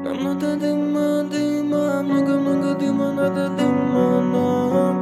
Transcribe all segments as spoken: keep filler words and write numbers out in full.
Нам надо дыма, дыма, много-много дыма, надо дыма нам.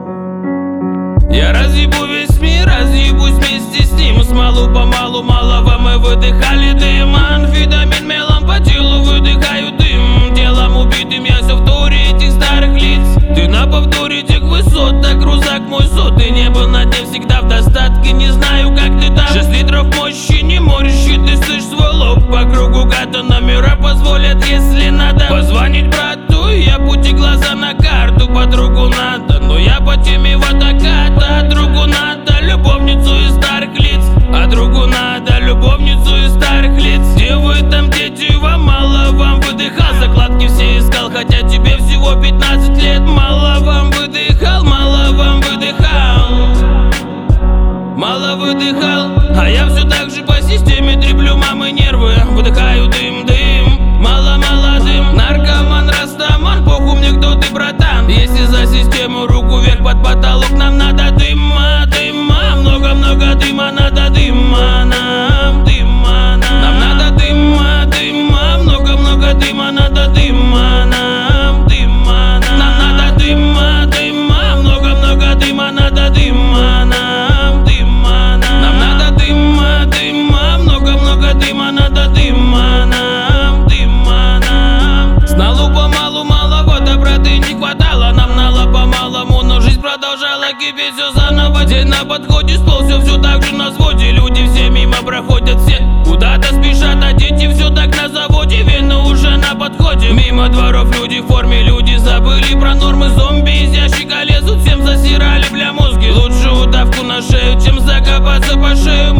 Я разъебу весь мир, разъебусь вместе с ним. Смалу-помалу, малого мы выдыхали дым. Амфетамин мелом по телу выдыхаю дым. Телом убитым я все в туре этих старых лиц. Ты на повторе тех высот, так рузак мой сот. Ты не был на дне всегда в достатке, не знаю как ты там. Шесть литров мощи, не морщи, ты слышь свой лоб. По кругу гата номера позволят, если надо позвонить брату, я пути глаза на карту. Подругу надо, но я по теме водоката. А другу надо любовницу из старых лиц. А другу надо любовницу из старых лиц. Где вы там, дети, вам мало, вам выдыхал. Закладки все искал, хотя тебе всего пятнадцать лет. Мало вам выдыхал, мало вам выдыхал. Мало выдыхал, а я все так же по системе треплю мамы нервы. Выдыхаю дым, дым, мало-мало дым. Наркоман, растаман, похуй мне кто ты, братан. Если за систему руку вверх под потолок, нам надо дыма, дыма. Много-много дыма, надо дыма нам, дыма нам. Нам надо дыма, дыма, много-много дыма, надо дыма нам, дыма нам. Нам надо дыма, дыма, много-много дыма, надо дыма нам, дыма нам. Нам надо дыма, дыма, много-много дыма, надо дыма нам, дыма нам. Сналу помалу, малого доброты не хватало. Нам нало по-малому, но жизнь продолжала кипеть все заново. День на подходе, стол все, все так же на взводе. Люди все мимо проходят, все куда-то спешат, а дети все так на заводе. Вены уже на подходе. Мимо дворов люди в форме, люди забыли про нормы. Зомби из ящика лезут, всем засирали, бля, мозги. Лучше удавку на шею, чем закопаться по шею.